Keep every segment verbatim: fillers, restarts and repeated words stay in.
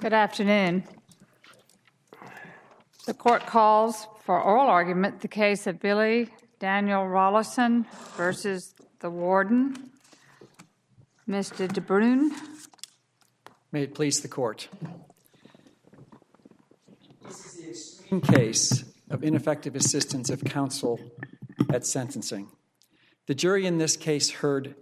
Good afternoon. The court calls for oral argument the case of Billy Daniel Rollyson versus the warden. Mister DeBruyne. May it please the court. This is the extreme case of ineffective assistance of counsel at sentencing. The jury in this case heard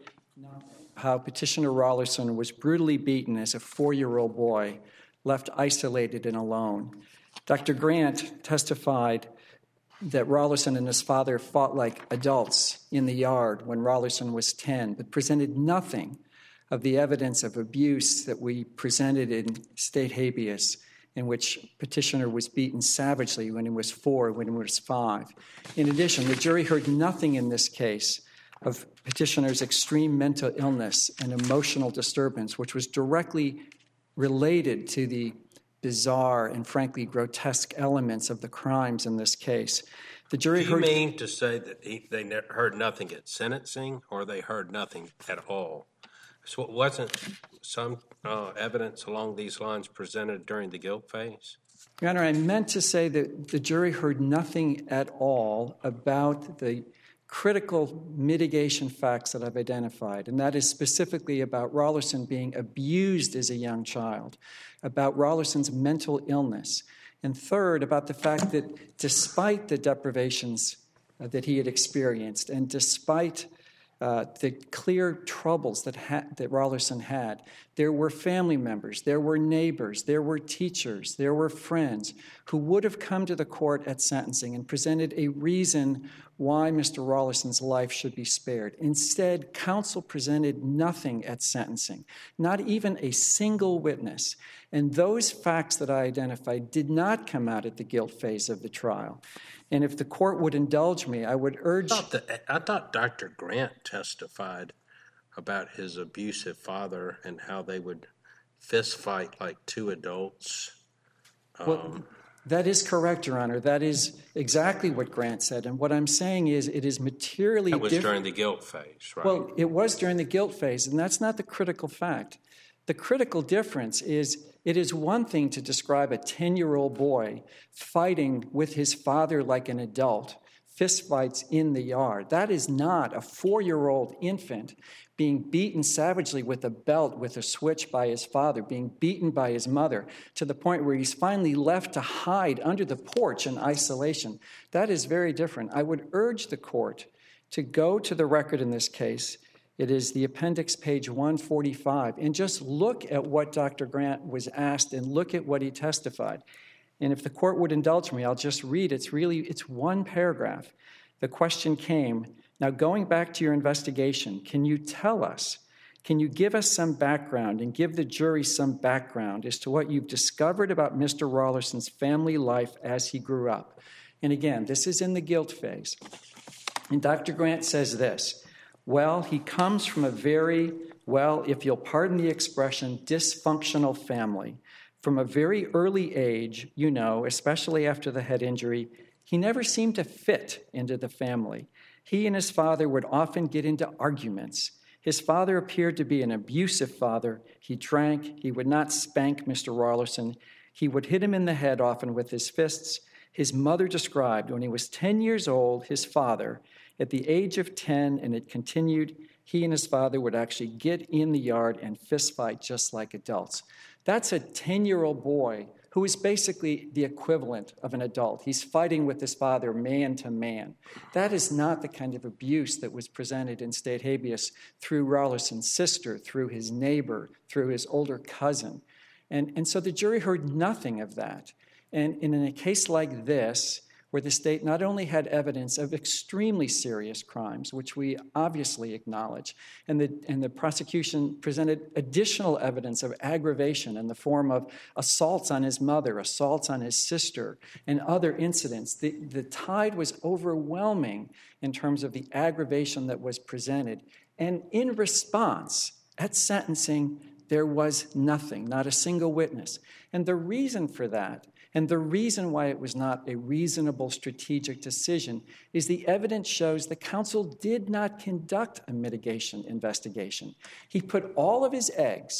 how Petitioner Rollyson was brutally beaten as a four-year-old boy, left isolated and alone. Doctor Grant testified that Rollyson and his father fought like adults in the yard when Rollyson was ten, but presented nothing of the evidence of abuse that we presented in state habeas, in which Petitioner was beaten savagely when he was four, when he was five. In addition, the jury heard nothing in this case of Petitioner's extreme mental illness and emotional disturbance, which was directly related to the bizarre and frankly grotesque elements of the crimes in this case. The jury Do you heard... mean to say that he, they ne- heard nothing at sentencing, or they heard nothing at all? So wasn't some uh, evidence along these lines presented during the guilt phase? Your Honor, I meant to say that the jury heard nothing at all about the critical mitigation facts that I've identified, and that is specifically about Rollyson being abused as a young child, about Rollyson's mental illness, and third, about the fact that despite the deprivations uh, that he had experienced, and despite uh, the clear troubles that, ha- that Rollyson had, there were family members, there were neighbors, there were teachers, there were friends who would have come to the court at sentencing and presented a reason why Mister Rollyson's life should be spared. Instead, counsel presented nothing at sentencing, not even a single witness. And those facts that I identified did not come out at the guilt phase of the trial. And if the court would indulge me, I would urge... I thought, that, I thought Doctor Grant testified about his abusive father and how they would fist fight like two adults. Um, well, that is correct, Your Honor. That is exactly what Grant said. And what I'm saying is it is materially different. That was during the guilt phase, right? Well, it was during the guilt phase, and that's not the critical fact. The critical difference is it is one thing to describe a ten-year-old boy fighting with his father like an adult, fistfights in the yard. That is not a four-year-old infant being beaten savagely with a belt, with a switch by his father, being beaten by his mother, to the point where he's finally left to hide under the porch in isolation. That is very different. I would urge the court to go to the record in this case. It is the appendix, page one forty-five, and just look at what Doctor Grant was asked and look at what he testified. And if the court would indulge me, I'll just read. It's really, it's one paragraph. The question came, now going back to your investigation, can you tell us, can you give us some background and give the jury some background as to what you've discovered about Mister Rollyson's family life as he grew up? And again, this is in the guilt phase. And Doctor Grant says this, well, he comes from a very, well, if you'll pardon the expression, dysfunctional family. From a very early age, you know, especially after the head injury, he never seemed to fit into the family. He and his father would often get into arguments. His father appeared to be an abusive father. He drank. He would not spank Mister Rollyson. He would hit him in the head often with his fists. His mother described when he was ten years old, his father, at the age of ten, and it continued, he and his father would actually get in the yard and fist fight just like adults. That's a ten-year-old boy who is basically the equivalent of an adult. He's fighting with his father man to man. That is not the kind of abuse that was presented in state habeas through Rollyson's sister, through his neighbor, through his older cousin. And, and so the jury heard nothing of that. And, and in a case like this, where the state not only had evidence of extremely serious crimes, which we obviously acknowledge, and the, and the prosecution presented additional evidence of aggravation in the form of assaults on his mother, assaults on his sister, and other incidents. The, the tide was overwhelming in terms of the aggravation that was presented. And in response, at sentencing, there was nothing, not a single witness. And the reason for that, and the reason why it was not a reasonable strategic decision, is the evidence shows the counsel did not conduct a mitigation investigation. He put all of his eggs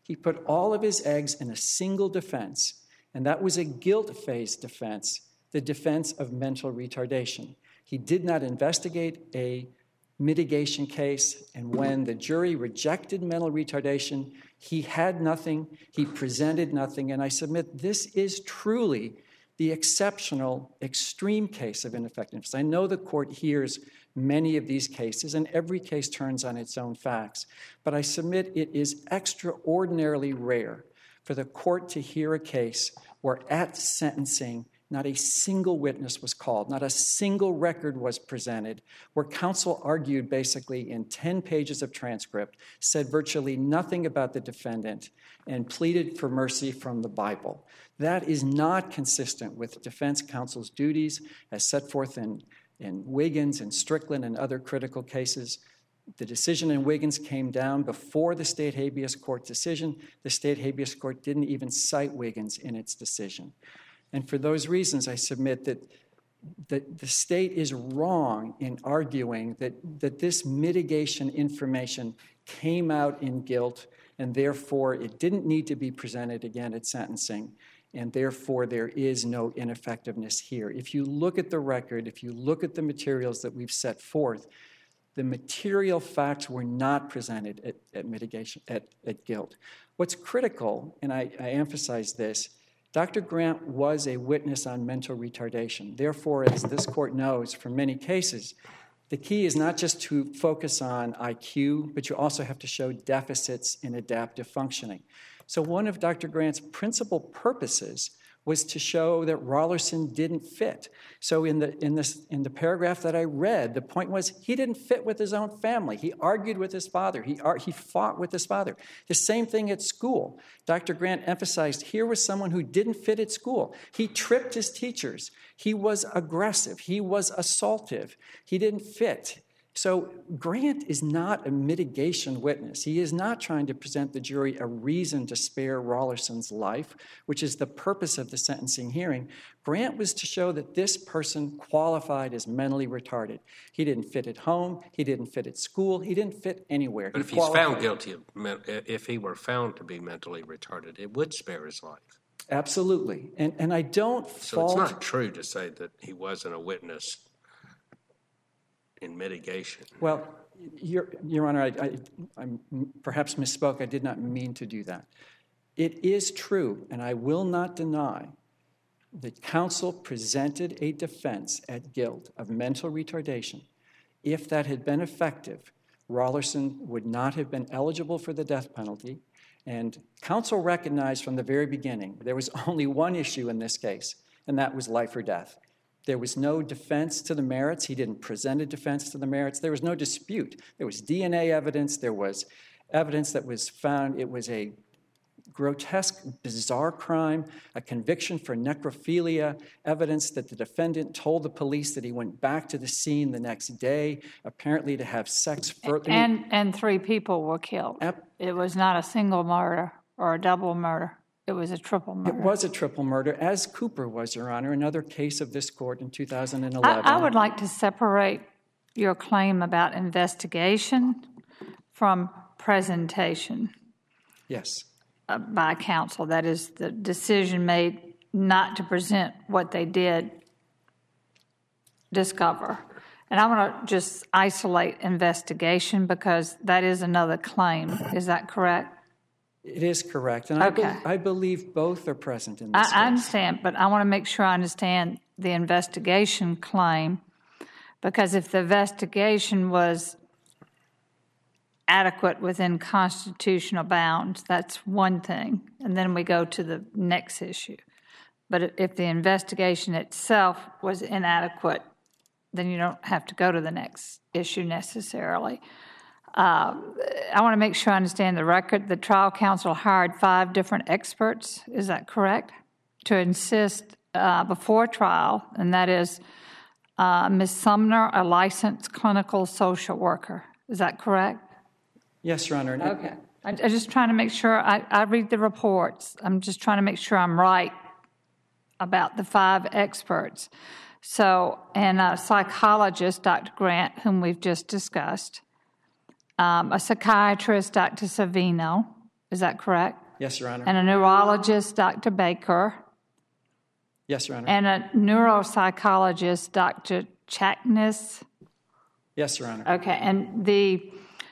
He put all of his eggs in a single defense, and that was a guilt phase defense, the defense of mental retardation. He did not investigate a mitigation case, and when the jury rejected mental retardation, he had nothing, he presented nothing, and I submit this is truly the exceptional, extreme case of ineffectiveness. I know the court hears many of these cases, and every case turns on its own facts, but I submit it is extraordinarily rare for the court to hear a case where at sentencing, not a single witness was called, not a single record was presented, where counsel argued basically in ten pages of transcript, said virtually nothing about the defendant, and pleaded for mercy from the Bible. That is not consistent with defense counsel's duties as set forth in, in Wiggins and Strickland and other critical cases. The decision in Wiggins came down before the state habeas court decision. The state habeas court didn't even cite Wiggins in its decision. And for those reasons, I submit that the, the state is wrong in arguing that, that this mitigation information came out in guilt, and therefore it didn't need to be presented again at sentencing, and therefore there is no ineffectiveness here. If you look at the record, if you look at the materials that we've set forth, the material facts were not presented at, at mitigation, at, at guilt. What's critical, and I, I emphasize this, Doctor Grant was a witness on mental retardation. Therefore, as this court knows from many cases, the key is not just to focus on I Q, but you also have to show deficits in adaptive functioning. So one of Doctor Grant's principal purposes was to show that Rollerson didn't fit. So in the, in, this, in the paragraph that I read, the point was he didn't fit with his own family. He argued with his father. He, he fought with his father. The same thing at school. Doctor Grant emphasized here was someone who didn't fit at school. He tripped his teachers. He was aggressive. He was assaultive. He didn't fit. So Grant is not a mitigation witness. He is not trying to present the jury a reason to spare Rollerson's life, which is the purpose of the sentencing hearing. Grant was to show that this person qualified as mentally retarded. He didn't fit at home. He didn't fit at school. He didn't fit anywhere. But he if he's found guilty, of, if he were found to be mentally retarded, it would spare his life. Absolutely. And, and I don't So fault... it's not true to say that he wasn't a witness in mitigation. Well, Your, Your Honor, I, I, I perhaps misspoke. I did not mean to do that. It is true, and I will not deny, that counsel presented a defense at guilt of mental retardation. If that had been effective, Rollerson would not have been eligible for the death penalty, and counsel recognized from the very beginning there was only one issue in this case, and that was life or death. There was no defense to the merits. He didn't present a defense to the merits. There was no dispute. There was D N A evidence. There was evidence that was found. It was a grotesque, bizarre crime, a conviction for necrophilia, evidence that the defendant told the police that he went back to the scene the next day, apparently to have sex further. And, and three people were killed. Ep- It was not a single murder or a double murder. It was a triple murder. It was a triple murder, as Cooper was, Your Honor, another case of this court in two thousand eleven. I, I would like to separate your claim about investigation from presentation Yes. uh, by counsel. That is, the decision made not to present what they did discover. And I want to just isolate investigation because that is another claim. Is that correct? It is correct, and Okay. I, be- I believe both are present in this I, case. I understand, but I want to make sure I understand the investigation claim, because if the investigation was adequate within constitutional bounds, that's one thing, and then we go to the next issue. But if the investigation itself was inadequate, then you don't have to go to the next issue necessarily. Uh, I want to make sure I understand the record. The trial counsel hired five different experts, is that correct, to insist uh, before trial, and that is uh, Miz Sumner, a licensed clinical social worker. Is that correct? Yes, Your Honor. and- Okay. I, I'm just trying to make sure, I, I read the reports. I'm just trying to make sure I'm right about the five experts. So, and a psychologist, Doctor Grant, whom we've just discussed, um, a psychiatrist, Doctor Savino, Is that correct? Yes, Your Honor. And a neurologist, Doctor Baker. Yes, Your Honor. And a neuropsychologist, Doctor Chaknis. Yes, Your Honor. Okay, and the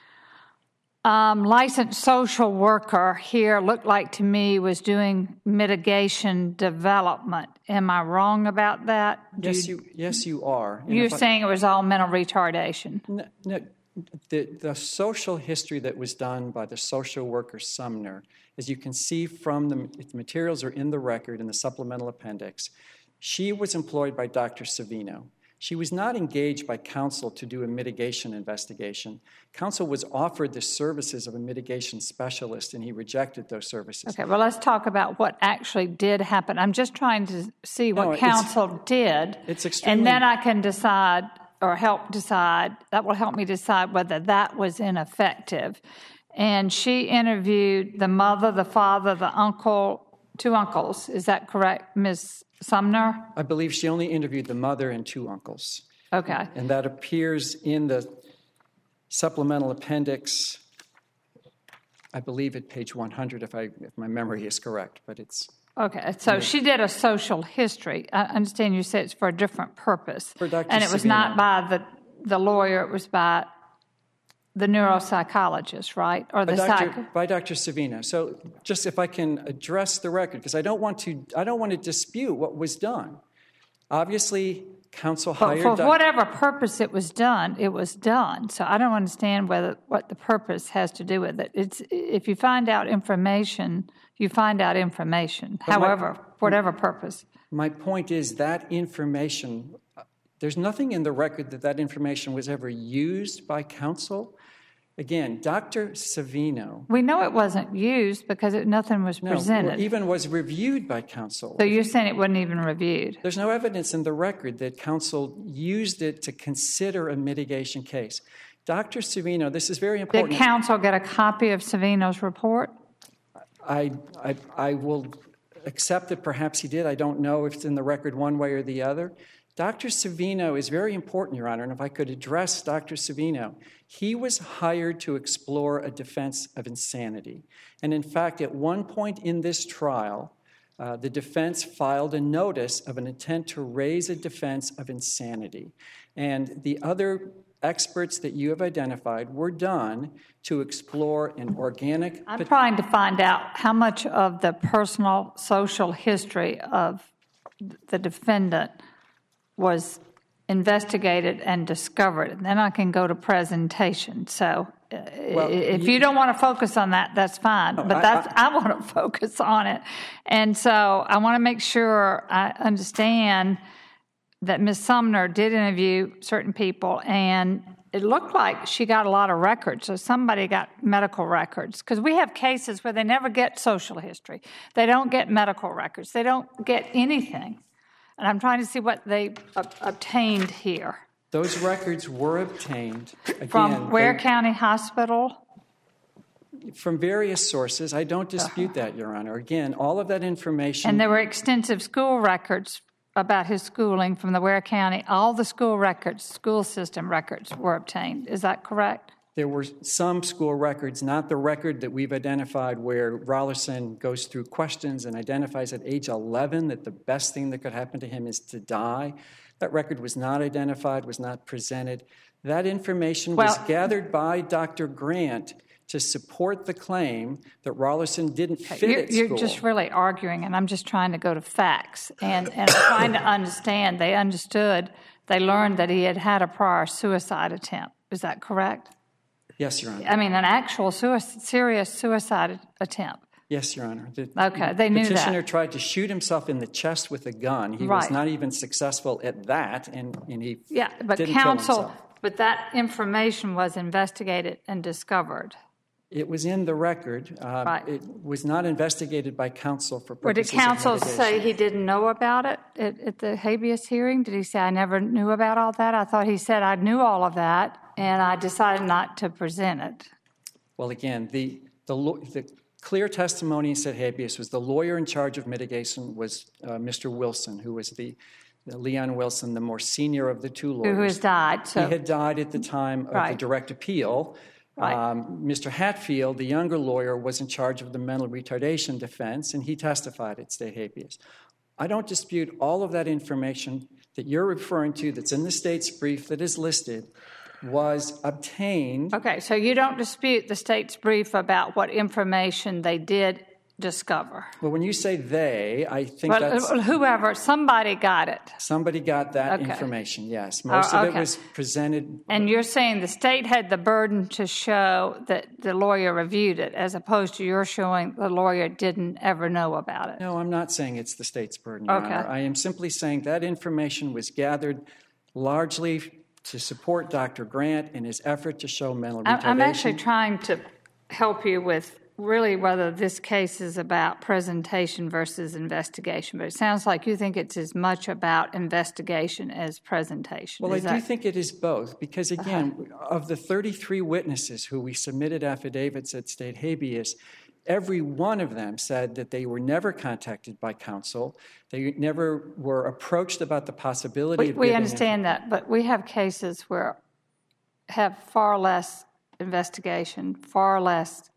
um, licensed social worker here looked like to me was doing mitigation development. Am I wrong about that? Do Yes, you, yes, you are. And You're if I- saying it was all mental retardation. No, no, the, the social history that was done by the social worker Sumner, as you can see from the, the materials are in the record in the supplemental appendix, she was employed by Doctor Savino. She was not engaged by counsel to do a mitigation investigation. Counsel was offered the services of a mitigation specialist, and he rejected those services. Okay, well, let's talk about what actually did happen. I'm just trying to see what No, it's- counsel did. It's extremely- And then I can decide or help decide, that will help me decide whether that was ineffective. And she interviewed the mother, the father, the uncle, two uncles. Is that correct, Miz Sumner? I believe she only interviewed the mother and two uncles. Okay. And that appears in the supplemental appendix, I believe at page one hundred, if, I, if my memory is correct, but it's... Okay, so she did a social history. I understand you said it's for a different purpose. For Doctor And it was Savino. not by the, the lawyer, it was by the neuropsychologist, right? Or the by Doctor psych... by Doctor Savino. So just if I can address the record, because I don't want to, I don't want to dispute what was done. Obviously, counsel But hired... for doc- whatever purpose it was done, it was done. So I don't understand whether what the purpose has to do with it. It's if you find out information, you find out information. my- However, for whatever purpose. My point is that information, there's nothing in the record that that information was ever used by counsel. Again, Doctor Savino... We know it wasn't used because it, nothing was No, presented. or even was reviewed by counsel. So you're saying it wasn't even reviewed? There's no evidence in the record that counsel used it to consider a mitigation case. Doctor Savino, this is very Did important. counsel get a copy of Savino's report? I, I, I will accept that perhaps he did. I don't know if it's in the record one way or the other. Doctor Savino is very important, Your Honor, and if I could address Doctor Savino, he was hired to explore a defense of insanity. And in fact, at one point in this trial, uh, the defense filed a notice of an intent to raise a defense of insanity. And the other experts that you have identified were done to explore an organic... I'm trying to find out how much of the personal social history of the defendant was investigated and discovered. And then I can go to presentation. So uh, Well, if you- you don't want to focus on that, that's fine. But I- that's I, want to focus on it. And so I want to make sure I understand that Miz Sumner did interview certain people, and it looked like she got a lot of records. So somebody got medical records. Because we have cases where they never get social history. They don't get medical records. They don't get anything. And I'm trying to see what they ob- obtained here. Those records were obtained, again, From Ware they- County Hospital? from various sources. I don't dispute that, Your Honor. Again, all of that information... And there were extensive school records about his schooling from the Ware County. All the school records, school system records were obtained. Is that correct? There were some school records, not the record that we've identified where Rollerson goes through questions and identifies at age eleven that the best thing that could happen to him is to die. That record was not identified, was not presented. That information was Well- gathered by Doctor Grant to support the claim that Rollerson didn't fit You're, at you're school. just really arguing, and I'm just trying to go to facts. And, and I'm trying to understand. They understood, they learned that he had had a prior suicide attempt. Is that correct? Yes, Your Honor. I mean, an actual suicide, serious suicide attempt. Yes, Your Honor. The Okay, they knew that. petitioner tried to shoot himself in the chest with a gun. He was Right. not even successful at that, and, and he Yeah, but didn't kill counsel, himself. but that information was investigated and discovered. It was in the record. Uh, Right. It was not investigated by counsel for Or did purposes of counsel mitigation. say he didn't know about it at, at the habeas hearing? Did he say, I never knew about all that? I thought he said, I knew all of that, and I decided not to present it. Well, again, the, the, lo- the clear testimony said habeas was the lawyer in charge of mitigation was uh, Mister Wilson, who was the, the Leon Wilson, the more senior of the two lawyers. Who has died, so. He had died at the time of the Right. direct appeal. Right. Um, Mister Hatfield, the younger lawyer, was in charge of the mental retardation defense, and he testified at state habeas. I don't dispute all of that information that you're referring to that's in the state's brief that is listed was obtained. Okay, so you don't dispute the state's brief about what information they did discover. Well, when you say they, I think Well, that's whoever, somebody got it. somebody got that Okay. information, yes. Most Oh, of okay. it was presented. And you're saying the state had the burden to show that the lawyer reviewed it, as opposed to you're showing the lawyer didn't ever know about it. No, I'm not saying it's the state's burden, Your Okay. Honor. I am simply saying that information was gathered largely to support Doctor Grant in his effort to show mental retardation. I'm actually trying to help you with really whether this case is about presentation versus investigation, but it sounds like you think it's as much about investigation as presentation. Well, I Is do that- think it is both, because again, of the thirty-three witnesses who we submitted affidavits at state habeas, every one of them said that they were never contacted by counsel. They never were approached about the possibility We, of we giving understand that, but we have cases where have far less investigation, far less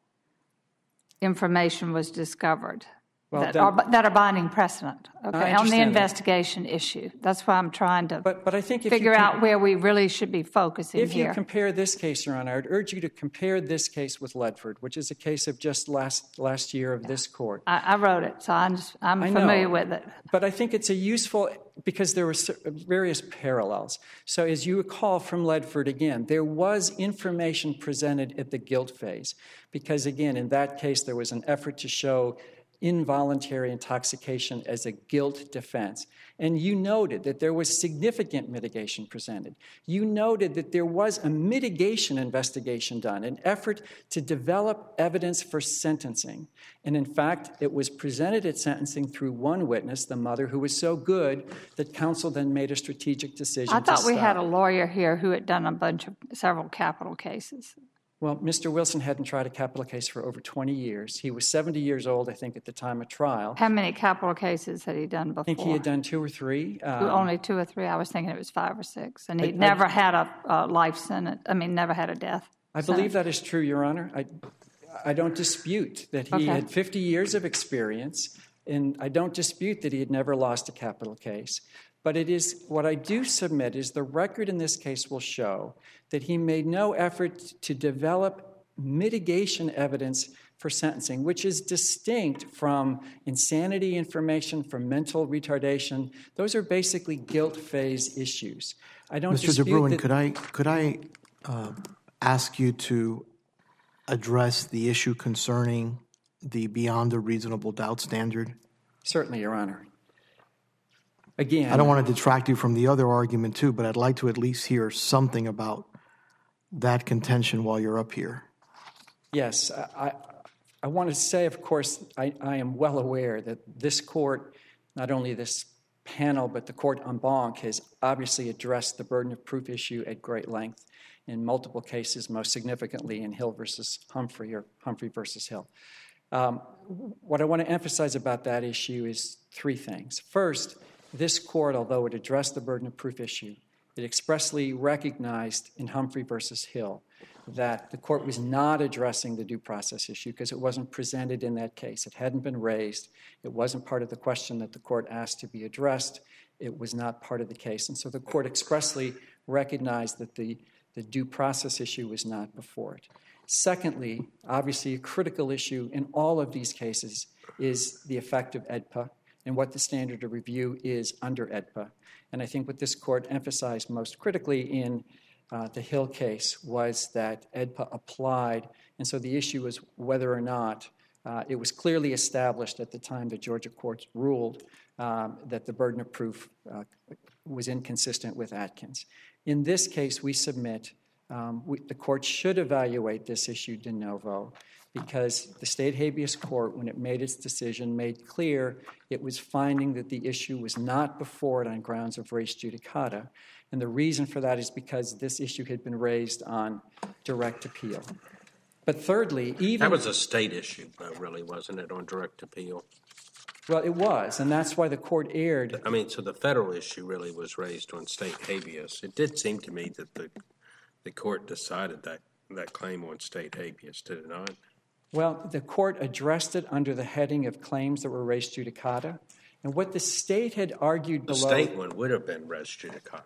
information was discovered Well, that, then- are, that are binding precedent, okay, on the understand that. investigation issue. That's why I'm trying to But, but I think if figure you out com- where we really should be focusing if you here. compare this case, Your Honor, I'd urge you to compare this case with Ledford, which is a case of just last last year of this court. I, I wrote it, so I'm, just, I'm I know. familiar with it. But I think it's a useful, because there were cer- various parallels. So as you recall from Ledford, again, there was information presented at the guilt phase, because again, in that case, there was an effort to show involuntary intoxication as a guilt defense. And you noted that there was significant mitigation presented. You noted that there was a mitigation investigation done, an effort to develop evidence for sentencing. And in fact, it was presented at sentencing through one witness, the mother, who was so good that counsel then made a strategic decision I thought to we stop. had a lawyer here who had done a bunch of several capital cases. Well, Mister Wilson hadn't tried a capital case for over twenty years. He was seventy years old, I think, at the time of trial. How many capital cases had he done before? I think he had done two or three. Um, Only two or three. I was thinking it was five or six. And he'd I- never had a, a life sentence. I mean, never had a death. I believe that is true, Your Honor. I, I don't dispute that he Okay. had fifty years of experience, and I don't dispute that he had never lost a capital case. But it is, what I do submit is the record in this case will show that he made no effort to develop mitigation evidence for sentencing, which is distinct from insanity information, from mental retardation. Those are basically guilt phase issues. I don't Mister dispute DeBruin, that. could I could I uh, ask you to address the issue concerning the beyond a reasonable doubt standard? Certainly, Your Honor. Again, I don't want to detract you from the other argument too, but I'd like to at least hear something about that contention while you're up here. Yes, I, I, I want to say, of course, I, I am well aware that this court, not only this panel, but the court en banc, has obviously addressed the burden of proof issue at great length in multiple cases, most significantly in Hill versus Humphrey or Humphrey versus Hill. Um, what I want to emphasize about that issue is three things. First, this court, although it addressed the burden of proof issue, it expressly recognized in Humphrey versus Hill that the court was not addressing the due process issue because it wasn't presented in that case. It hadn't been raised. It wasn't part of the question that the court asked to be addressed. It was not part of the case. And so the court expressly recognized that the, the due process issue was not before it. Secondly, obviously a critical issue in all of these cases is the effect of E D P A and what the standard of review is under E D P A. And I think what this court emphasized most critically in uh, the Hill case was that E D P A applied, and so the issue was whether or not uh, it was clearly established at the time the Georgia courts ruled um, that the burden of proof uh, was inconsistent with Atkins. In this case, we submit um, we, the court should evaluate this issue de novo because the state habeas court, when it made its decision, made clear it was finding that the issue was not before it on grounds of res judicata. And the reason for that is because this issue had been raised on direct appeal. But thirdly, even... That was a state issue, though, really, wasn't it, on direct appeal? Well, it was, and that's why the court erred. I mean, so the federal issue really was raised on state habeas. It did seem to me that the the court decided that that claim on state habeas, did it not? Well, the court addressed it under the heading of claims that were res judicata. And what the state had argued The below... state one would have been res judicata.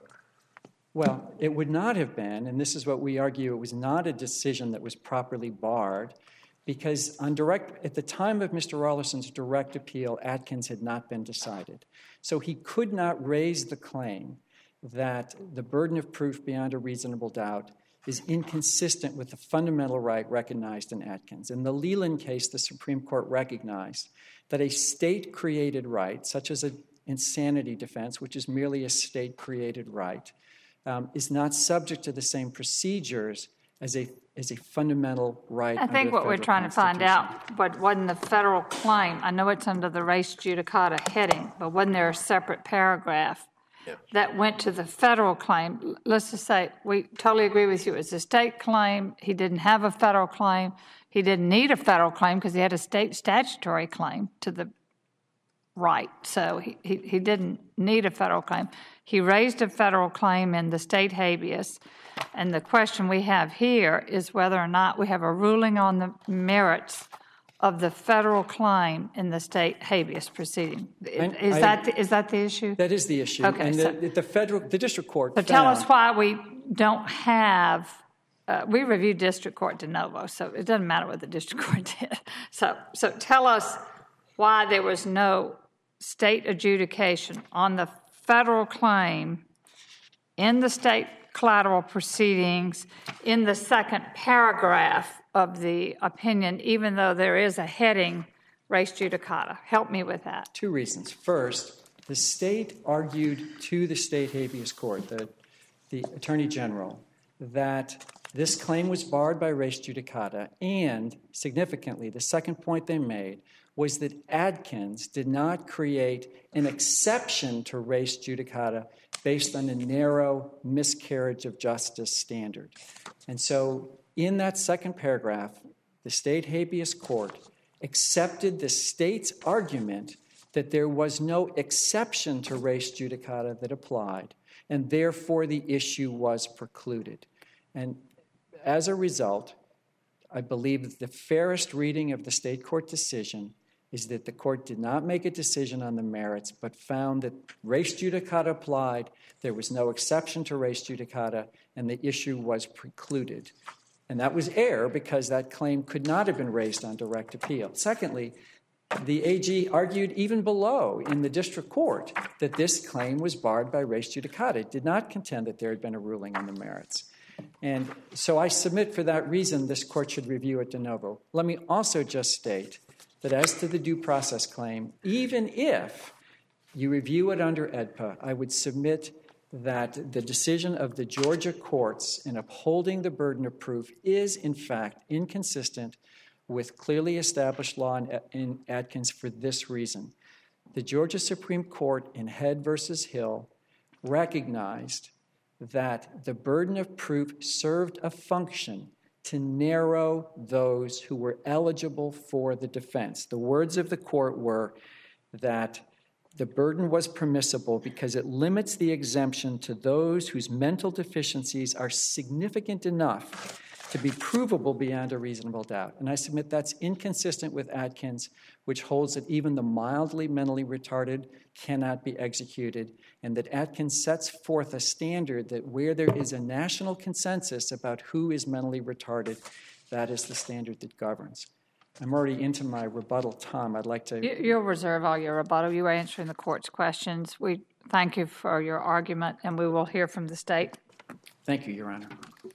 Well, it would not have been, and this is what we argue, it was not a decision that was properly barred, because on direct, at the time of Mister Rollison's direct appeal, Atkins had not been decided. So he could not raise the claim that the burden of proof beyond a reasonable doubt is inconsistent with the fundamental right recognized in Atkins. In the Leland case, the Supreme Court recognized that a state-created right, such as an insanity defense, which is merely a state-created right, um, is not subject to the same procedures as a as a fundamental right. I think what we're trying to find out, but wasn't the federal claim, I know it's under the res judicata heading, but wasn't there a separate paragraph Yeah. that went to the federal claim? Let's just say, we totally agree with you. It's a state claim. He didn't have a federal claim. He didn't need a federal claim because he had a state statutory claim to the right. So he, he, he didn't need a federal claim. He raised a federal claim in the state habeas. And the question we have here is whether or not we have a ruling on the merits of the federal claim in the state habeas proceeding. And is I, that the, is that the issue? That is the issue. Okay, and so, the, the federal, the district court. So found, tell us why we don't have. Uh, we reviewed district court de novo, so it doesn't matter what the district court did. So, so tell us why there was no state adjudication on the federal claim in the state collateral proceedings in the second paragraph of the opinion, even though there is a heading, res judicata. Help me with that. Two reasons. First, the state argued to the state habeas court, the, the attorney general, that this claim was barred by res judicata, and significantly, the second point they made was that Adkins did not create an exception to res judicata based on a narrow miscarriage of justice standard. And so in that second paragraph, the state habeas court accepted the state's argument that there was no exception to res judicata that applied, and therefore the issue was precluded. And as a result, I believe that the fairest reading of the state court decision is that the court did not make a decision on the merits, but found that res judicata applied, there was no exception to res judicata, and the issue was precluded. And that was error because that claim could not have been raised on direct appeal. Secondly, the A G argued even below in the district court that this claim was barred by res judicata. It did not contend that there had been a ruling on the merits. And so I submit for that reason this court should review it de novo. Let me also just state that as to the due process claim, even if you review it under E D P A, I would submit that the decision of the Georgia courts in upholding the burden of proof is, in fact, inconsistent with clearly established law in, in Adkins for this reason. The Georgia Supreme Court in Head versus Hill recognized that the burden of proof served a function to narrow those who were eligible for the defense. The words of the court were that the burden was permissible because it limits the exemption to those whose mental deficiencies are significant enough to be provable beyond a reasonable doubt. And I submit that's inconsistent with Adkins, which holds that even the mildly mentally retarded cannot be executed, and that Adkins sets forth a standard that where there is a national consensus about who is mentally retarded, that is the standard that governs. I'm already into my rebuttal time. I'd like to... You'll reserve all your rebuttal. You are answering the court's questions. We thank you for your argument, and we will hear from the state. Thank you, Your Honor.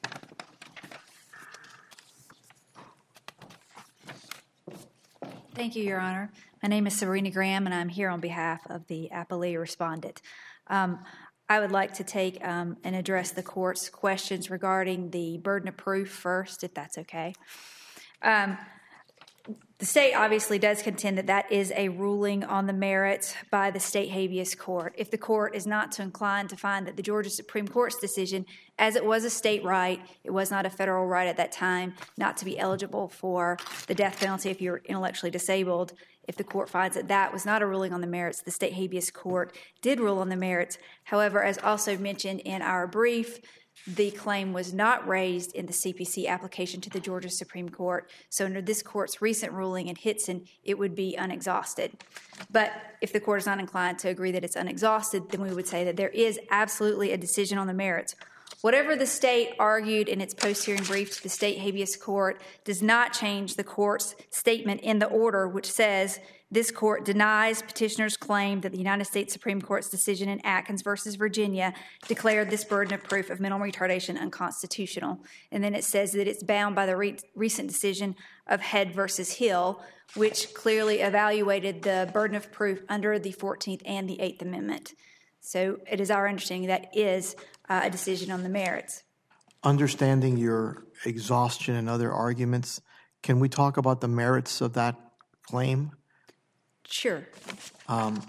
Thank you, Your Honor. My name is Serena Graham, and I'm here on behalf of the appellee respondent. Um, I would like to take um, and address the court's questions regarding the burden of proof first, if that's okay. Um, the state obviously does contend that that is a ruling on the merits by the state habeas court. If the court is not so inclined to find that the Georgia Supreme Court's decision, as it was a state right, it was not a federal right at that time, not to be eligible for the death penalty if you're intellectually disabled, if the court finds that that was not a ruling on the merits, the state habeas court did rule on the merits. However, as also mentioned in our brief, the claim was not raised in the C P C application to the Georgia Supreme Court. So under this court's recent ruling in Hitson, it would be unexhausted. But if the court is not inclined to agree that it's unexhausted, then we would say that there is absolutely a decision on the merits. Whatever the state argued in its post-hearing brief to the state habeas court does not change the court's statement in the order, which says this court denies petitioner's claim that the United States Supreme Court's decision in Atkins versus Virginia declared this burden of proof of mental retardation unconstitutional. And then it says that it's bound by the re- recent decision of Head versus Hill, which clearly evaluated the burden of proof under the fourteenth and the eighth Amendment. So it is our understanding that is uh, a decision on the merits. Understanding your exhaustion and other arguments, can we talk about the merits of that claim? Sure. Um,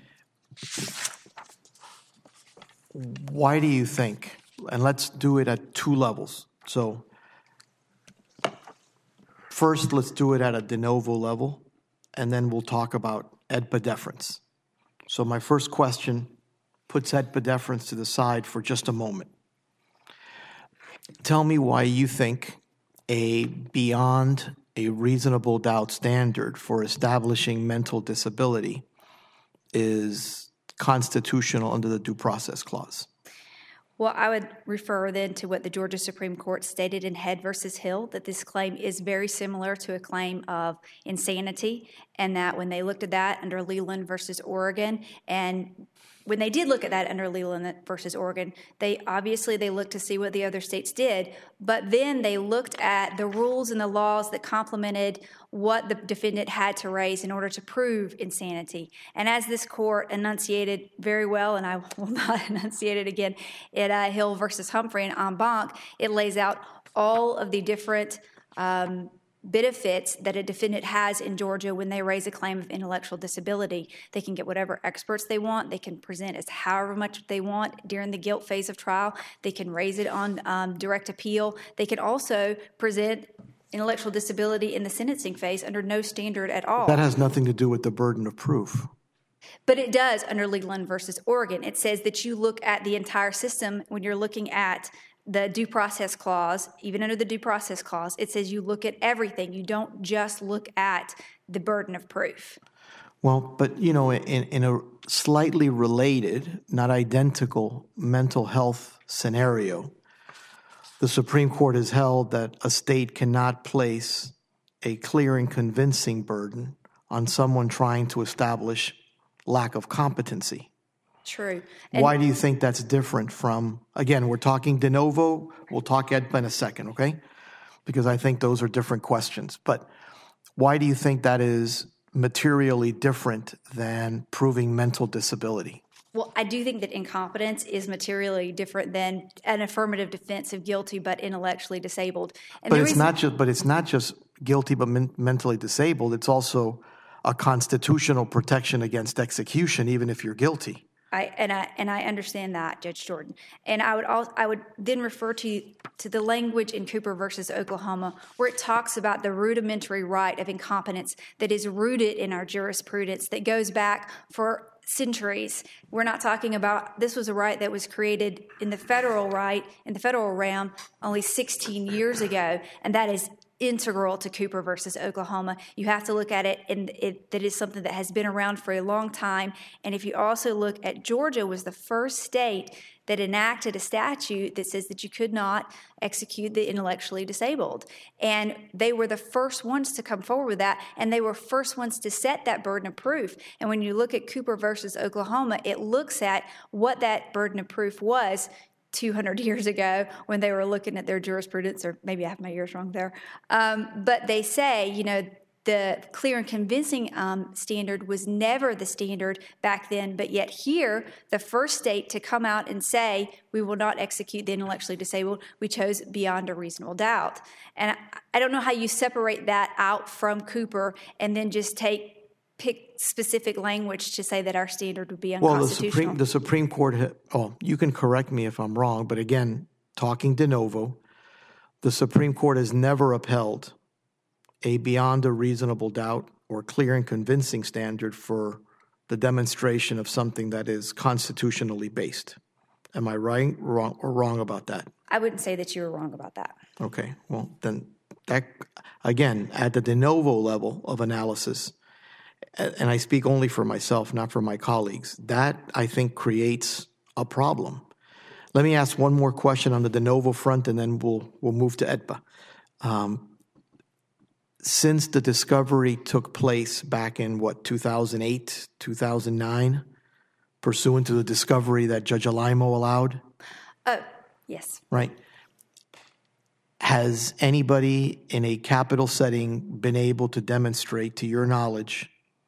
why do you think, and let's do it at two levels. So first, let's do it at a de novo level, and then we'll talk about E D P A deference. So my first question puts E D P A deference to the side for just a moment. Tell me why you think a beyond a reasonable doubt standard for establishing mental disability is constitutional under the Due Process Clause. Well, I would refer then to what the Georgia Supreme Court stated in Head versus Hill, that this claim is very similar to a claim of insanity, and that when they looked at that under Leland versus Oregon, and when they did look at that under Leland versus Oregon, they obviously they looked to see what the other states did, but then they looked at the rules and the laws that complemented what the defendant had to raise in order to prove insanity. And as this court enunciated very well, and I will not enunciate it again, at uh, Hill versus Humphrey and en banc, it lays out all of the different um, benefits that a defendant has in Georgia when they raise a claim of intellectual disability. They can get whatever experts they want. They can present as however much they want during the guilt phase of trial. They can raise it on um, direct appeal. They can also present intellectual disability in the sentencing phase under no standard at all. That has nothing to do with the burden of proof. But it does under Leland versus Oregon. It says that you look at the entire system when you're looking at the Due Process Clause. Even under the Due Process Clause, it says you look at everything. You don't just look at the burden of proof. Well, but, you know, in, in a slightly related, not identical mental health scenario, the Supreme Court has held that a state cannot place a clear and convincing burden on someone trying to establish lack of competency. True. And why do you think that's different from, again, we're talking de novo, we'll talk E D P A in a second, okay? Because I think those are different questions. But why do you think that is materially different than proving mental disability? Well, I do think that incompetence is materially different than an affirmative defense of guilty but intellectually disabled. And but the it's reason- not just but it's not just guilty but men- mentally disabled. It's also a constitutional protection against execution, even if you're guilty. I, and I and I understand that, Judge Jordan. And I would also, I would then refer to to the language in Cooper versus Oklahoma, where it talks about the rudimentary right of incompetence that is rooted in our jurisprudence that goes back for centuries. We're not talking about, this was a right that was created in the federal right, in the federal realm, only sixteen years ago, and that is integral to Cooper versus Oklahoma. You have to look at it, and it, that is something that has been around for a long time. And if you also look at Georgia, was the first state that enacted a statute that says that you could not execute the intellectually disabled. And they were the first ones to come forward with that, and they were first ones to set that burden of proof. And when you look at Cooper versus Oklahoma, it looks at what that burden of proof was two hundred years ago when they were looking at their jurisprudence, or maybe I have my ears wrong there. Um, but they say, you know, the clear and convincing um, standard was never the standard back then, but yet here, the first state to come out and say, we will not execute the intellectually disabled, we chose beyond a reasonable doubt. And I, I don't know how you separate that out from Cooper and then just take pick specific language to say that our standard would be unconstitutional. Well, the Supreme, the Supreme Court, ha- oh, you can correct me if I'm wrong, but again, talking de novo, the Supreme Court has never upheld a beyond a reasonable doubt or clear and convincing standard for the demonstration of something that is constitutionally based. Am I right, wrong, or wrong about that? I wouldn't say that you were wrong about that. Okay, well, then that, again, at the de novo level of analysis, and I speak only for myself, not for my colleagues, that I think creates a problem. Let me ask one more question on the de novo front, and then we'll we'll move to E D P A. Um, since the discovery took place back in, what, two thousand eight, two thousand nine, pursuant to the discovery that Judge Alaimo allowed? Oh, yes. Right. Has anybody in a capital setting been able to demonstrate, to your knowledge,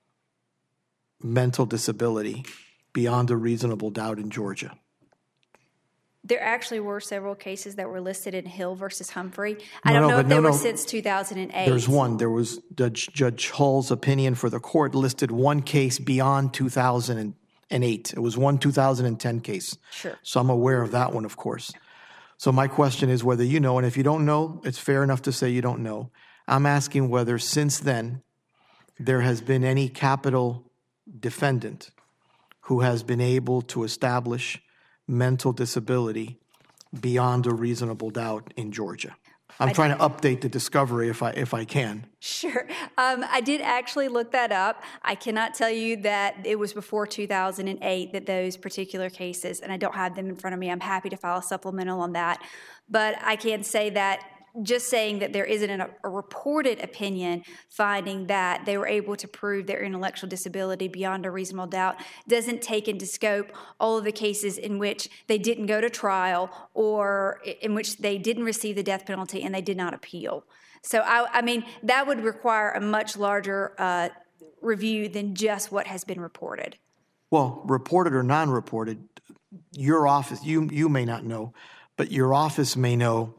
mental disability beyond a reasonable doubt in Georgia? There actually were several cases that were listed in Hill versus Humphrey. I No, don't no, know but if they no, were no. since two thousand eight. There's one. There was Judge, Judge Hull's opinion for the court listed one case beyond two thousand eight. It was one two thousand ten case. Sure. So I'm aware of that one, of course. So my question is whether you know, and if you don't know, it's fair enough to say you don't know. I'm asking whether since then there has been any capital defendant who has been able to establish mental disability beyond a reasonable doubt in Georgia. I'm trying to update the discovery if I if I can. Sure. Um, I did actually look that up. I cannot tell you that it was before two thousand eight that those particular cases, and I don't have them in front of me. I'm happy to file a supplemental on that. But I can say that just saying that there isn't a, a reported opinion finding that they were able to prove their intellectual disability beyond a reasonable doubt doesn't take into scope all of the cases in which they didn't go to trial or in which they didn't receive the death penalty and they did not appeal. So, I, I mean, that would require a much larger uh, review than just what has been reported. Well, reported or non-reported, your office, you you may not know, but your office may know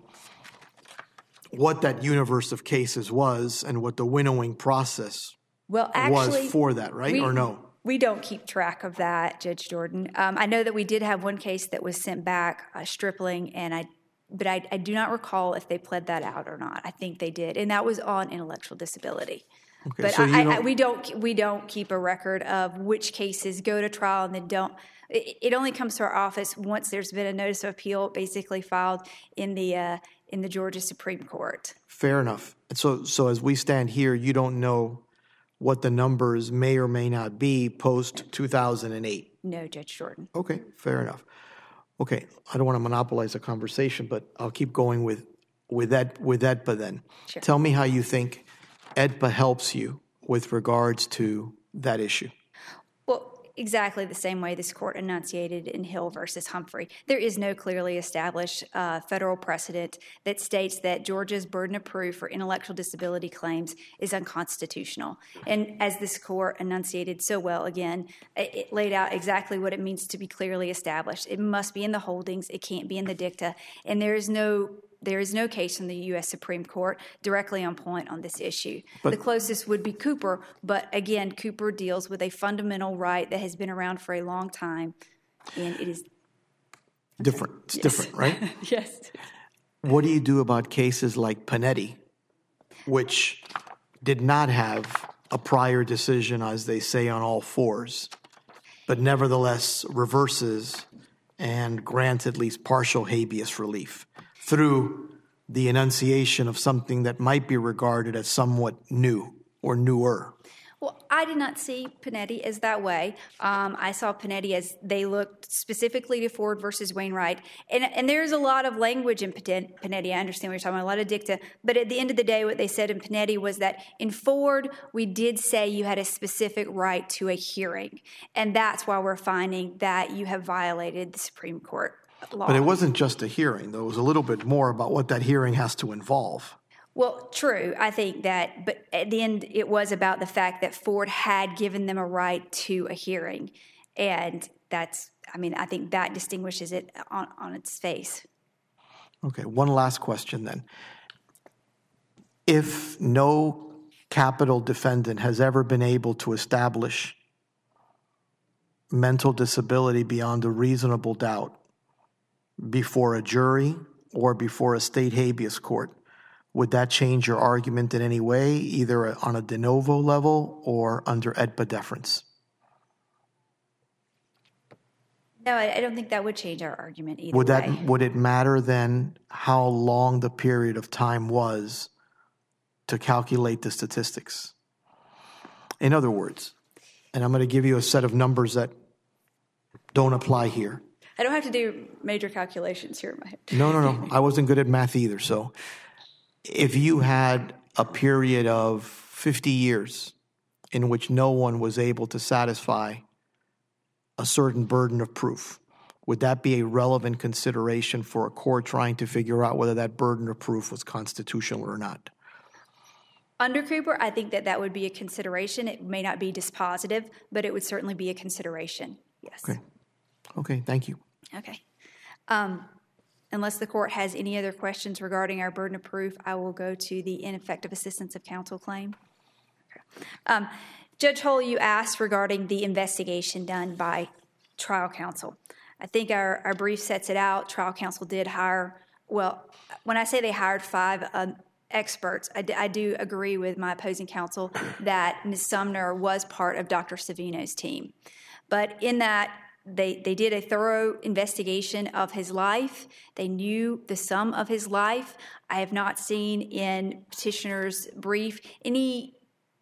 what that universe of cases was and what the winnowing process well, actually, was for that, right? We, or no? We don't keep track of that, Judge Jordan. Um, I know that we did have one case that was sent back, uh, Stripling, and I, but I, I do not recall if they pled that out or not. I think they did, and that was on intellectual disability. Okay, but so I, you I, don't, I, we don't we don't keep a record of which cases go to trial and then don't. It, it only comes to our office once there's been a notice of appeal, basically filed in the uh, in the Georgia Supreme Court. Fair enough. So, so as we stand here, you don't know what the numbers may or may not be post two thousand eight. No, Judge Jordan. Okay, fair enough. Okay, I don't want to monopolize the conversation, but I'll keep going with with that with E D P A then. Sure. Tell me how you think E D P A helps you with regards to that issue. Well, exactly the same way this court enunciated in Hill versus Humphrey. There is no clearly established uh, federal precedent that states that Georgia's burden of proof for intellectual disability claims is unconstitutional. And as this court enunciated so well, again, it, it laid out exactly what it means to be clearly established. It must be in the holdings. It can't be in the dicta. And there is no There is no case in the U S Supreme Court directly on point on this issue. But, the closest would be Cooper, but again, Cooper deals with a fundamental right that has been around for a long time, and it is different. It's yes. different, right? Yes. What do you do about cases like Panetti, which did not have a prior decision, as they say, on all fours, but nevertheless reverses and grants at least partial habeas relief through the enunciation of something that might be regarded as somewhat new or newer? Well, I did not see Panetti as that way. Um, I saw Panetti as they looked specifically to Ford versus Wainwright. And, and there's a lot of language in Panetti. I understand what you're talking about, a lot of dicta. But at the end of the day, what they said in Panetti was that in Ford, we did say you had a specific right to a hearing. And that's why we're finding that you have violated the Supreme Court law. But it wasn't just a hearing, though. It was a little bit more about what that hearing has to involve. Well, true. I think that, but at the end, it was about the fact that Ford had given them a right to a hearing. And that's, I mean, I think that distinguishes it on, on its face. Okay, one last question then. If no capital defendant has ever been able to establish mental disability beyond a reasonable doubt before a jury or before a state habeas court, would that change your argument in any way, either on a de novo level or under E D P A deference? No, I, I don't think that would change our argument either Would that way. would it matter then how long the period of time was to calculate the statistics? In other words, and I'm going to give you a set of numbers that don't apply here. I don't have to do major calculations here in my head. No, no, no. I wasn't good at math either. So if you had a period of fifty years in which no one was able to satisfy a certain burden of proof, would that be a relevant consideration for a court trying to figure out whether that burden of proof was constitutional or not? Under Cooper, I think that that would be a consideration. It may not be dispositive, but it would certainly be a consideration. Yes. Okay. Okay, thank you. Okay. Um, unless the court has any other questions regarding our burden of proof, I will go to the ineffective assistance of counsel claim. Okay. Um, Judge Hull, you asked regarding the investigation done by trial counsel. I think our, our brief sets it out. Trial counsel did hire, well, when I say they hired five um, experts, I, d- I do agree with my opposing counsel that Miz Sumner was part of Doctor Savino's team. But in that, They they did a thorough investigation of his life. They knew the sum of his life. I have not seen in petitioner's brief any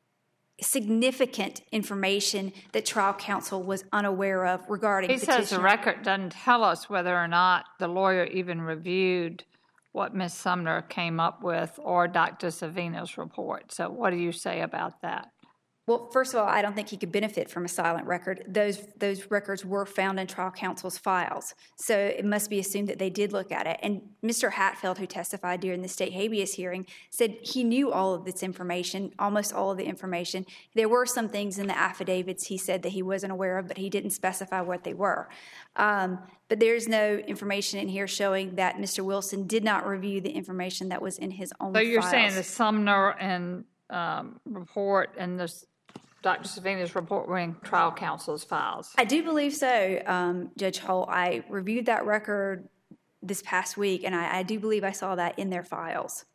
significant information that trial counsel was unaware of regarding He petitioner. says the record doesn't tell us whether or not the lawyer even reviewed what Miz Sumner came up with or Doctor Savino's report. So what do you say about that? Well, first of all, I don't think he could benefit from a silent record. Those those records were found in trial counsel's files. So it must be assumed that they did look at it. And Mister Hatfield, who testified during the state habeas hearing, said he knew all of this information, almost all of the information. There were some things in the affidavits he said that he wasn't aware of, but he didn't specify what they were. Um, but there's no information in here showing that Mister Wilson did not review the information that was in his own So files. you're saying the Sumner and um, report and the Doctor Savino's report were in trial counsel's files? I do believe so, um, Judge Hull. I reviewed that record this past week, and I, I do believe I saw that in their files.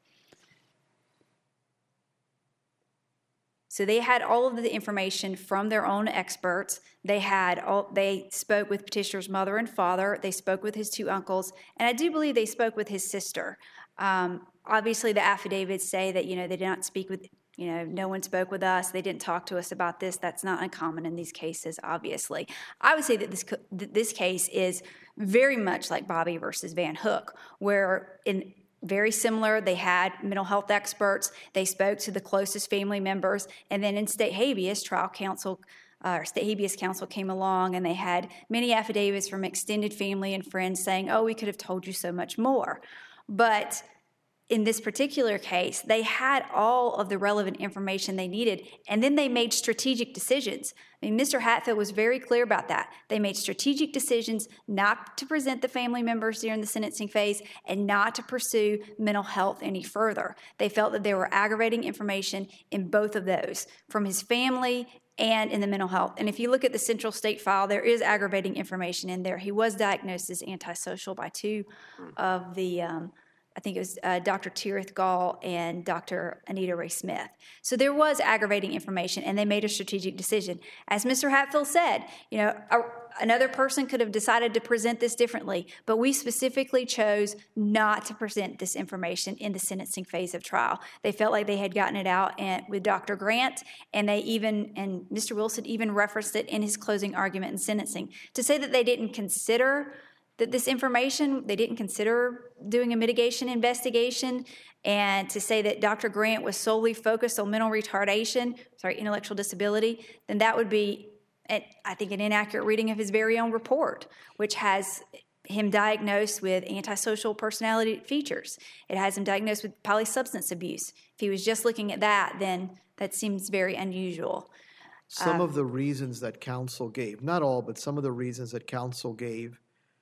So they had all of the information from their own experts. They had all, they spoke with petitioner's mother and father. They spoke with his two uncles, and I do believe they spoke with his sister. Um, obviously, the affidavits say that, you know, they did not speak with. You know, no one spoke with us. They didn't talk to us about this. That's not uncommon in these cases, obviously. I would say that this that this case is very much like Bobby versus Van Hook, where in very similar, they had mental health experts. They spoke to the closest family members. And then in state habeas, trial counsel uh, or state habeas counsel came along, and they had many affidavits from extended family and friends saying, oh, we could have told you so much more. But in this particular case, they had all of the relevant information they needed, and then they made strategic decisions. I mean, Mister Hatfield was very clear about that. They made strategic decisions not to present the family members during the sentencing phase and not to pursue mental health any further. They felt that there were aggravating information in both of those, from his family and in the mental health. And if you look at the central state file, there is aggravating information in there. He was diagnosed as antisocial by two of the um, I think it was uh, Doctor Tirith Gall and Doctor Anita Ray Smith. So there was aggravating information, and they made a strategic decision. As Mister Hatfield said, you know, a, another person could have decided to present this differently, but we specifically chose not to present this information in the sentencing phase of trial. They felt like they had gotten it out and, with Doctor Grant, and they even, and Mister Wilson even referenced it in his closing argument in sentencing. To say that they didn't consider that this information, they didn't consider doing a mitigation investigation, and to say that Doctor Grant was solely focused on mental retardation, sorry, intellectual disability, then that would be, I think, an inaccurate reading of his very own report, which has him diagnosed with antisocial personality features. It has him diagnosed with polysubstance abuse. If he was just looking at that, then that seems very unusual. Some uh, of the reasons that counsel gave, not all, but some of the reasons that counsel gave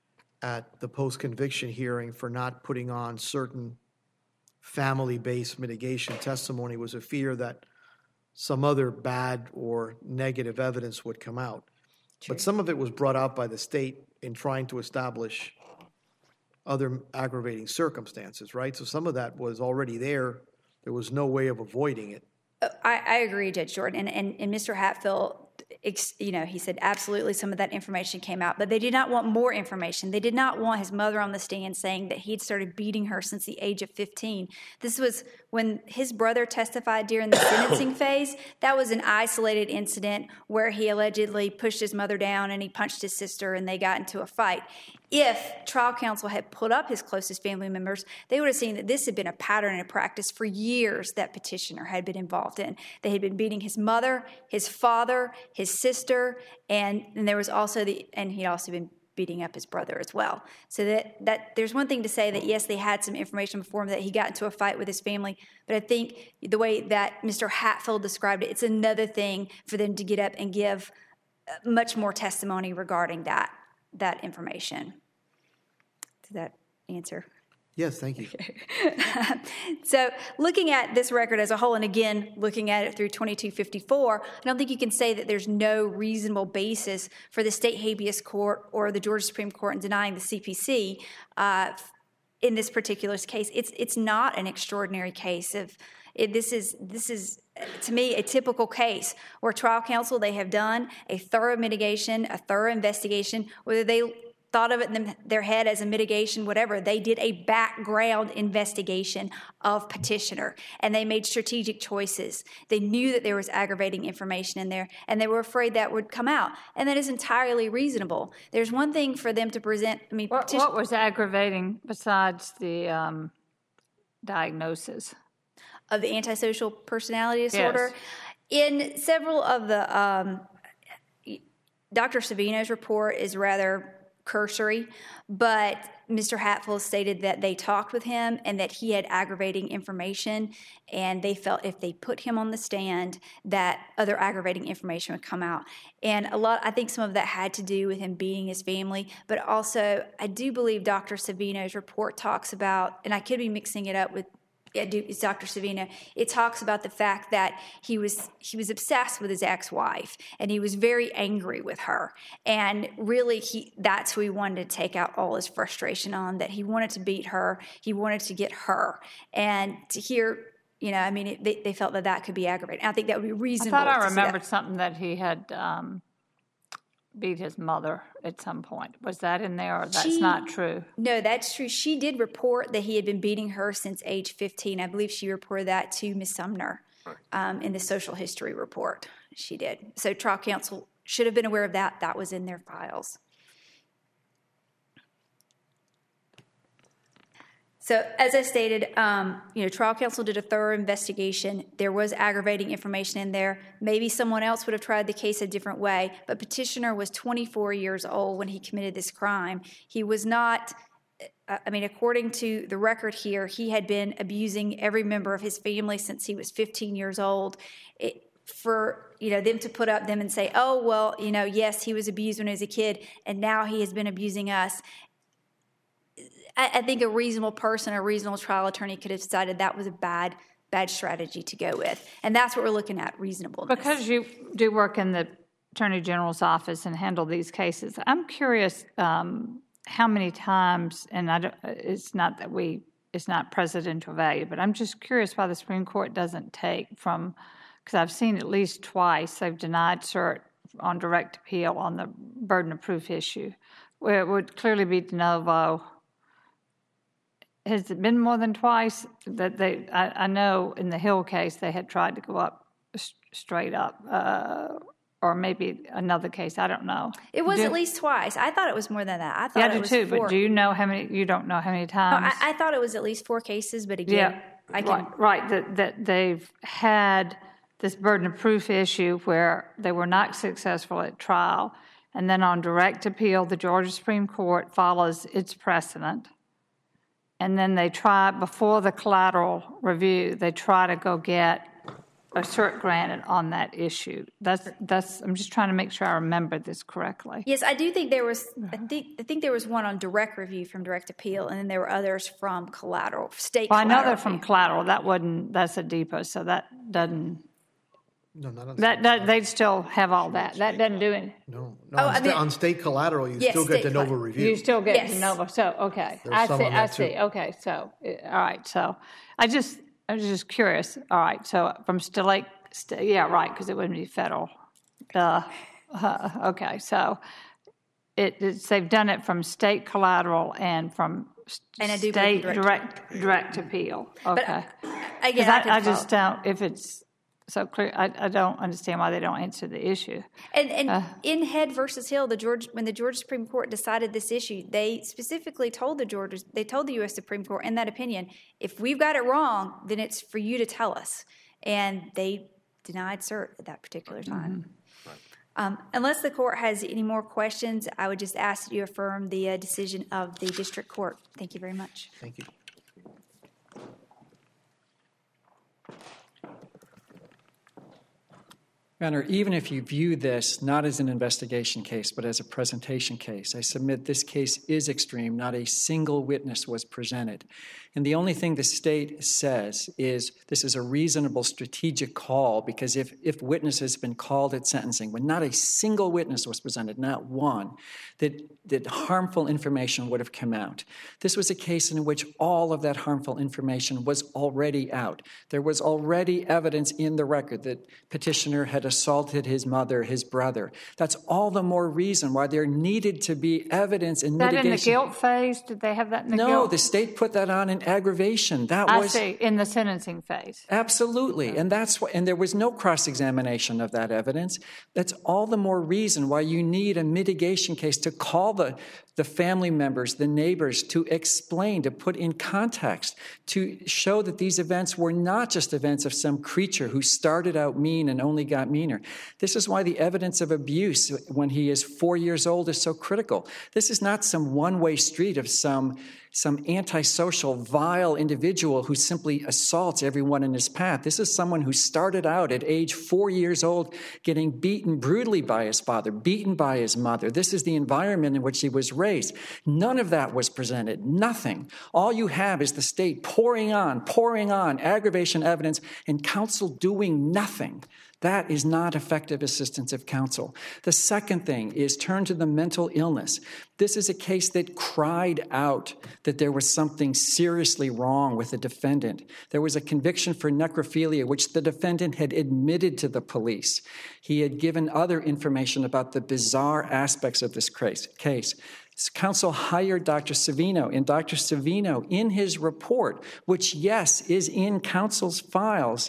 at the post-conviction hearing for not putting on certain family-based mitigation testimony was a fear that some other bad or negative evidence would come out. True. But some of it was brought out by the state in trying to establish other aggravating circumstances, right? So some of that was already there. There was no way of avoiding it. I, I agree, Judge Jordan. And, and, and Mister Hatfield ex, you know, he said absolutely some of that information came out, but they did not want more information. They did not want his mother on the stand saying that he'd started beating her since the age of fifteen. This was when his brother testified during the sentencing phase. That was an isolated incident where he allegedly pushed his mother down and he punched his sister and they got into a fight. If trial counsel had put up his closest family members, they would have seen that this had been a pattern and a practice for years that petitioner had been involved in. They had been beating his mother, his father, his sister, and, and there was also the, and he'd also been beating up his brother as well. So that, that there's one thing to say that, yes, they had some information before him that he got into a fight with his family, but I think the way that Mister Hatfield described it, it's another thing for them to get up and give much more testimony regarding that, that information. Did that answer? Yes, thank you. So looking at this record as a whole, and again, looking at it through twenty-two fifty-four, I don't think you can say that there's no reasonable basis for the state habeas court or the Georgia Supreme Court in denying the C P C uh, in this particular case. It's it's not an extraordinary case. Of it, this is this is to me a typical case where trial counsel, they have done a thorough mitigation, a thorough investigation, whether they thought of it in their head as a mitigation, whatever. They did a background investigation of petitioner, and they made strategic choices. They knew that there was aggravating information in there, and they were afraid that would come out, and that is entirely reasonable. There's one thing for them to present. I mean, What, petition- what was aggravating besides the um, diagnosis? of the antisocial personality disorder? Yes. In several of the, um, Doctor Savino's report is rather cursory, but Mister Hatfield stated that they talked with him and that he had aggravating information, and they felt if they put him on the stand that other aggravating information would come out. And a lot, I think some of that had to do with him beating his family, but also I do believe Doctor Savino's report talks about, and I could be mixing it up with it's Doctor Savino, it talks about the fact that he was he was obsessed with his ex-wife, and he was very angry with her. And really, he that's who he wanted to take out all his frustration on, that he wanted to beat her, he wanted to get her. And to hear, you know, I mean, it, they, they felt that that could be aggravating. I think that would be reasonable. I thought I to see remembered that. something that he had um, beat his mother at some point. Was that in there, or that's She- not true? No, that's true. She did report that he had been beating her since age fifteen. I believe she reported that to Miz Sumner um, in the social history report. She did. So trial counsel should have been aware of that. That was in their files. So as I stated, um, you know, trial counsel did a thorough investigation. There was aggravating information in there. Maybe someone else would have tried the case a different way, but petitioner was twenty-four years old when he committed this crime. He was not, I mean, according to the record here, he had been abusing every member of his family since he was fifteen years old. It, for, you know, them to put up them and say, oh, well, you know, yes, he was abused when he was a kid, and now he has been abusing us. I think a reasonable person, a reasonable trial attorney could have decided that was a bad, bad strategy to go with. And that's what we're looking at, reasonableness. Because you do work in the Attorney General's office and handle these cases, I'm curious um, how many times, and I don't, it's not that we, it's not presidential value, but I'm just curious why the Supreme Court doesn't take from, because I've seen at least twice they've denied cert on direct appeal on the burden of proof issue, where it would clearly be de novo. Has it been more than twice that they, I, I know in the Hill case they had tried to go up straight up, uh, or maybe another case, I don't know. It was do, at least twice. I thought it was more than that. I thought yeah, I it do was too, four. but do you know how many, you don't know how many No, times? I, I thought it was at least four cases, but again, yeah, I can... right, right, that, that they've had this burden of proof issue where they were not successful at trial, and then on direct appeal, the Georgia Supreme Court follows its precedent. And then they try, before the collateral review, they try to go get a cert granted on that issue. That's, that's, I'm just trying to make sure I remember this correctly. Yes, I do think there was, I think, I think there was one on direct review from direct appeal, and then there were others from collateral, state Well, I know collateral they're from review. collateral. That wasn't, that's a depot, so that doesn't, No, not on that, that, they'd still have all that. That doesn't do it. No, no. Oh, on, I sta- mean- on state collateral, you Yes, still get state de novo colla- review. You still get Yes. de novo. So, okay. There's I some see, on I that, too. see. Okay, so, uh, all right. So, I just, I was just curious. All right. So, from state, st- yeah, right, because it wouldn't be federal. Duh. Uh, okay, so it, it's, they've done it from state collateral and from And I do state believe direct, direct appeal. Okay. Again, 'Cause I, I, can I just follow. don't, if it's so clear, I, I don't understand why they don't answer the issue. And, and in Head versus Hill, the Georgia, when the Georgia Supreme Court decided this issue, they specifically told the Georgia, they told the U S Supreme Court in that opinion, if we've got it wrong, then it's for you to tell us. And they denied cert at that particular time. Mm-hmm. Um, unless the court has any more questions, I would just ask that you affirm the uh, decision of the district court. Thank you very much. Thank you. Your Honor, even if you view this not as an investigation case, but as a presentation case, I submit this case is extreme. Not a single witness was presented. And the only thing the state says is this is a reasonable strategic call, because if, if witnesses have been called at sentencing, when not a single witness was presented, not one, that, that harmful information would have come out. This was a case in which all of that harmful information was already out. There was already evidence in the record that petitioner had assaulted his mother, his brother. That's all the more reason why there needed to be evidence in Is that mitigation. in the guilt phase? Did they have that in the No, guilt? the state put that on in aggravation. That I was see, in the sentencing phase. absolutely, and that's what. And there was no cross-examination of that evidence. That's all the more reason why you need a mitigation case to call the the family members, the neighbors, to explain, to put in context, to show that these events were not just events of some creature who started out mean and only got meaner. This is why the evidence of abuse when he is four years old is so critical. This is not some one-way street of some some antisocial, vile individual who simply assaults everyone in his path. This is someone who started out at age four years old getting beaten brutally by his father, beaten by his mother. This is the environment in which he was raised. None of that was presented, nothing. All you have is the state pouring on, pouring on aggravation evidence and counsel doing nothing. That is not effective assistance of counsel. The second thing is turn to the mental illness. This is a case that cried out that there was something seriously wrong with the defendant. There was a conviction for necrophilia, which the defendant had admitted to the police. He had given other information about the bizarre aspects of this case. Counsel hired Doctor Savino, and Doctor Savino, in his report, which, yes, is in counsel's files,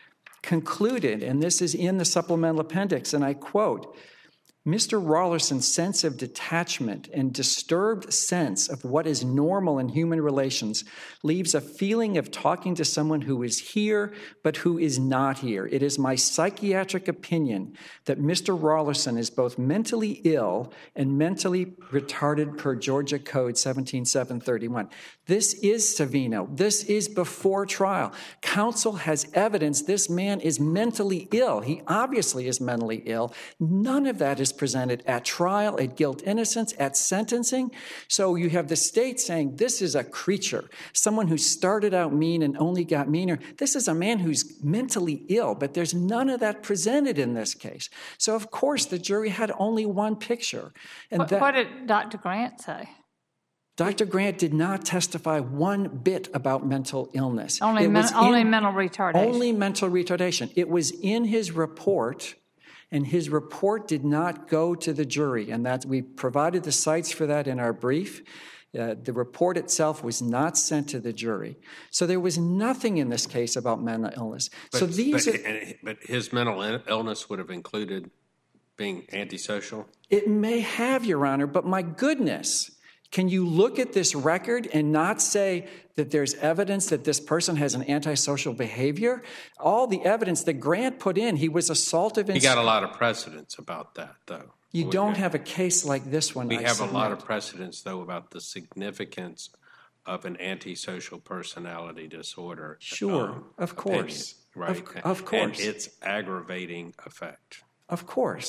concluded, and this is in the supplemental appendix, and I quote, Mister Rollerson's sense of detachment and disturbed sense of what is normal in human relations leaves a feeling of talking to someone who is here but who is not here. It is my psychiatric opinion that Mister Rollerson is both mentally ill and mentally retarded per Georgia Code seventeen seven thirty-one. This is Savino. This is before trial. Counsel has evidence this man is mentally ill. He obviously is mentally ill. None of that is presented at trial, at guilt innocence, at sentencing. So you have the state saying this is a creature, someone who started out mean and only got meaner. This is a man who's mentally ill, but there's none of that presented in this case. So of course the jury had only one picture. And What, that, what did Doctor Grant say? Doctor Grant did not testify one bit about mental illness. Only, It men, was only in- mental retardation. Only mental retardation. It was in his report, and his report did not go to the jury. And that we provided the cites for that in our brief. Uh, the report itself was not sent to the jury. So there was nothing in this case about mental illness. But, so these but, are, and- but his mental il- illness would have included being antisocial? it may have, Your Honor, but my goodness, can you look at this record and not say that there's evidence that this person has an antisocial behavior? All the evidence that Grant put in, he was assaultive. He got a lot of precedents about that, though. You We- don't have a case like this one. We I have a lot submit. of precedents, though, about the significance of an antisocial personality disorder. Sure, um, of course. opinion, right? Of- of course. And its aggravating effect. Of course.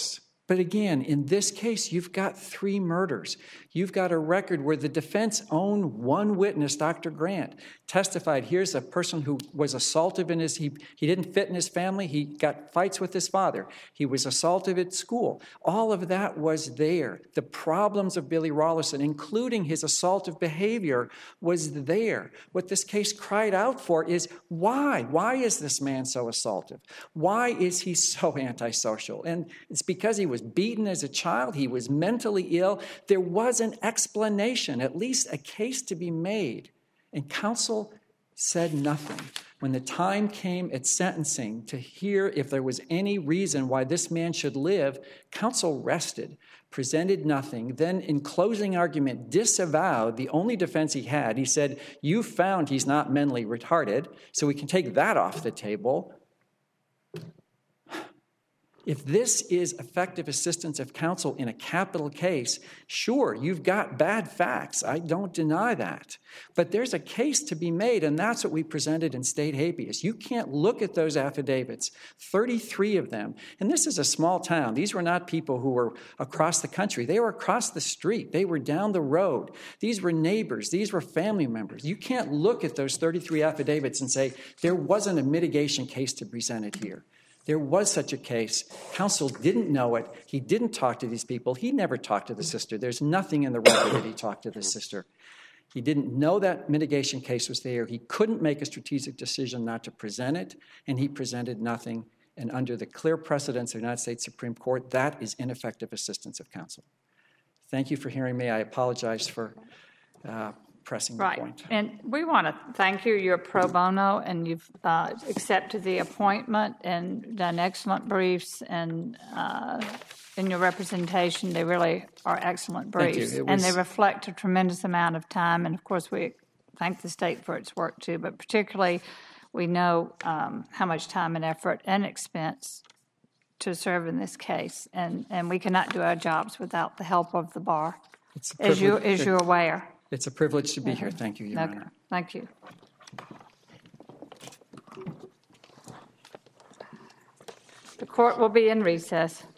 But again, in this case, you've got three murders. You've got a record where the defense own one witness, Doctor Grant, testified, here's a person who was assaulted in his, he, he didn't fit in his family, he got fights with his father, he was assaulted at school. All of that was there. The problems of Billy Rollerson, including his assaultive behavior, was there. What this case cried out for is, why? Why is this man so assaultive? Why is he so antisocial? And it's because he was beaten as a child, he was mentally ill. There was an explanation, at least a case to be made. And counsel said nothing. When the time came at sentencing to hear if there was any reason why this man should live, counsel rested, presented nothing, then in closing argument disavowed the only defense he had. He said, you found he's not mentally retarded, so we can take that off the table. If this is effective assistance of counsel in a capital case, sure, you've got bad facts. I don't deny that. But there's a case to be made, and that's what we presented in state habeas. You can't look at those affidavits, thirty-three of them. And this is a small town. These were not people who were across the country. They were across the street. They were down the road. These were neighbors. These were family members. You can't look at those thirty-three affidavits and say, there wasn't a mitigation case to present here. There was such a case. Counsel didn't know it. He didn't talk to these people. He never talked to the sister. There's nothing in the record that he talked to the sister. He didn't know that mitigation case was there. He couldn't make a strategic decision not to present it, and he presented nothing. And under the clear precedents of the United States Supreme Court, that is ineffective assistance of counsel. Thank you for hearing me. I apologize for uh, pressing the Right. point. And we want to thank you. You're pro bono, and you've uh, accepted the appointment and done excellent briefs. And uh, in your representation, they really are excellent Thank you. briefs. It And they was- reflect a tremendous amount of time. And, of course, we thank the state for its work, too. But particularly, we know um, how much time and effort and expense to serve in this case. And, and we cannot do our jobs without the help of the bar, It's a as, you, privilege- as you're aware. It's a privilege to be here. Thank you, Your Okay. Honor. Thank you. The court will be in recess.